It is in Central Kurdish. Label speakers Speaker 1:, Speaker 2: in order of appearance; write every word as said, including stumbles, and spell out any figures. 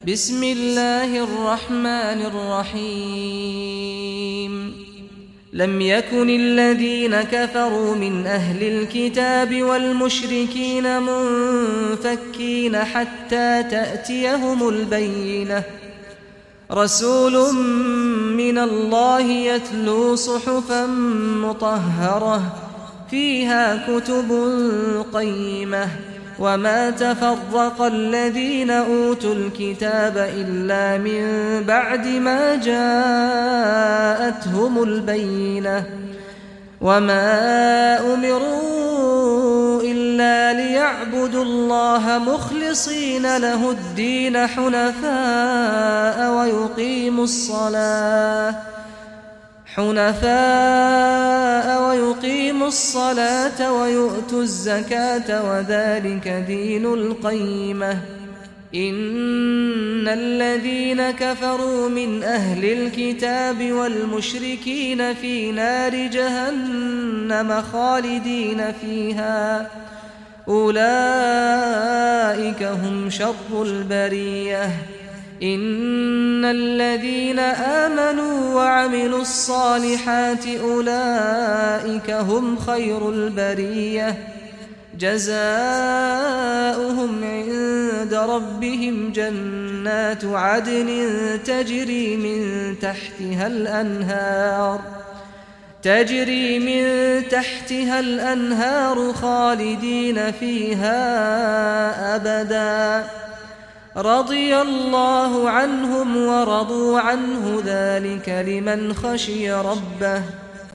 Speaker 1: بسم الله الرحمن الرحيم لم يكن الذين كفروا من أهل الكتاب والمشركين منفكين حتى تأتيهم البينة رسول من الله يتلو صحفا مطهرة فيها كتب قيمة وما تفرق الذين أوتوا الكتاب إلا من بعد ما جاءتهم البينة وما أمروا إلا ليعبدوا الله مخلصين له الدين حنفاء ويقيموا الصلاة حنفاء ويقيموا الصلاة ويؤتوا الزكاة وذلك دين القيمة إن الذين كفروا من أهل الكتاب والمشركين في نار جهنم خالدين فيها أولئك هم شر البرية إن الذين آمنوا وعملوا الصالحات أولئك هم خير البرية جزاؤهم عند ربهم جنات عدن تجري من تحتها الأنهار تجري من تحتها الأنهار خالدين فيها أبداً رضي الله عنهم ورضوا عنه ذلك لمن خشي ربه